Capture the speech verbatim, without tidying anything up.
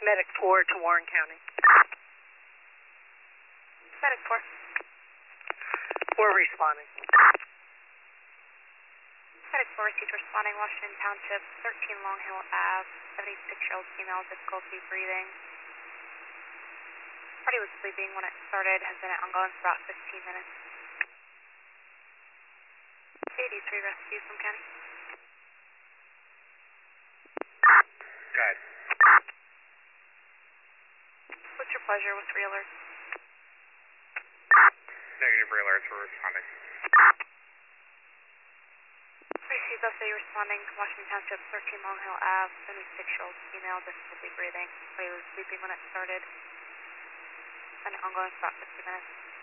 Medic four to Warren County. Medic four. We're responding. Medic four received responding, Washington Township, thirteen Long Hill Ave, seventy-six-year-old female, difficulty breathing. Party was sleeping when it started, has been ongoing for about fifteen minutes. eighty-three rescue from county. Good. What's your pleasure with three alerts? Negative alerts, we're responding. Received S A responding, Washington Township, thirteen Long Hill Ave, seventy-six-year-old female, difficulty breathing. Party was sleeping when it started. Been ongoing for about fifteen minutes.